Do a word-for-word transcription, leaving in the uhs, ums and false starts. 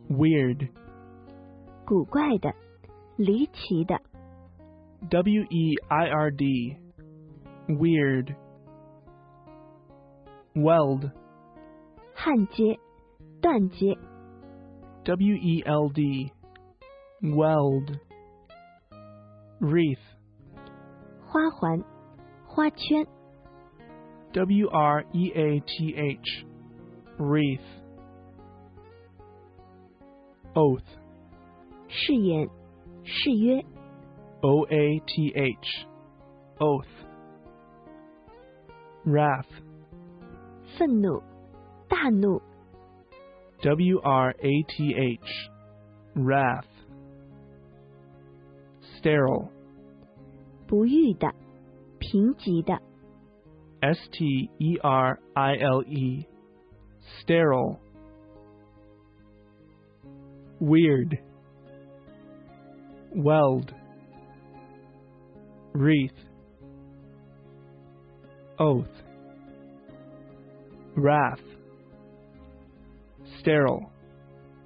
Weird. 古怪的，离奇的。 W E I R D. Weird. Weld. 焊接，断接。 W E L D. Weld. Wreath. 花环，花圈。 W R E A T H. Wreath. Oath. 誓言，誓约。 O A T H. Oath. Wrath. 愤怒，大怒。 W R A T H. Wrath. Sterile. 不育的，贫瘠的。 S T E R I L E. Sterile. Weird. Weld. Wreath. Oath. Wrath. Sterile.